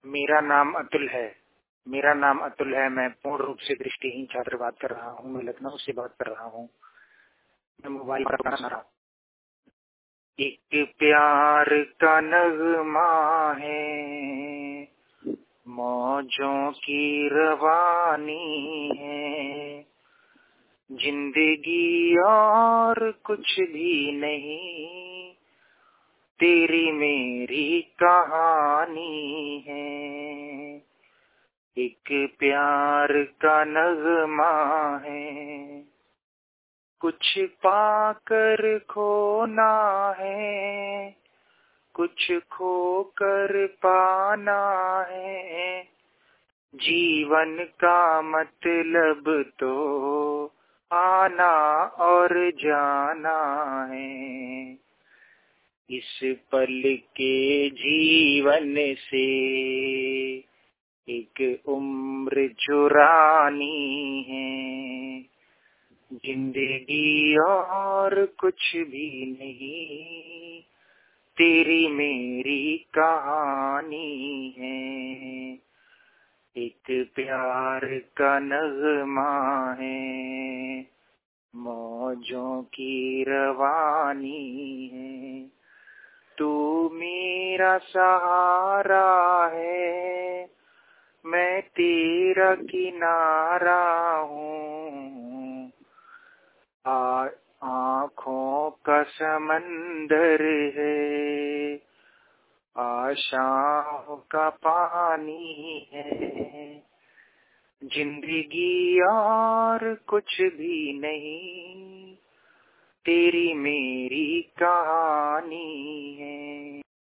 मेरा नाम अतुल है। मेरा नाम अतुल है। मैं पूर्ण रूप से दृष्टिहीन छात्र बात कर रहा हूँ। मैं लखनऊ से बात कर रहा हूँ। मैं मोबाइल पर गाना सुना रहा हूँ। एक प्यार का नगमा है, मौजों की रवानी है, जिंदगी और कुछ भी नहीं, तेरी मेरी कहानी है। एक प्यार का नगमा है, कुछ पाकर खोना है, कुछ खोकर पाना है। जीवन का मतलब तो आना और जाना है। इस पल के जीवन से एक उम्र चुरानी है, जिंदगी और कुछ भी नहीं, तेरी मेरी कहानी है। एक प्यार का नगमा है, मौजों की रवानी है। तू मेरा सहारा है, मैं तेरा किनारा हूँ। आँखों का समंदर है, आशाओं का पानी है। जिंदगी और कुछ भी नहीं, तेरी मेरी कहानी है।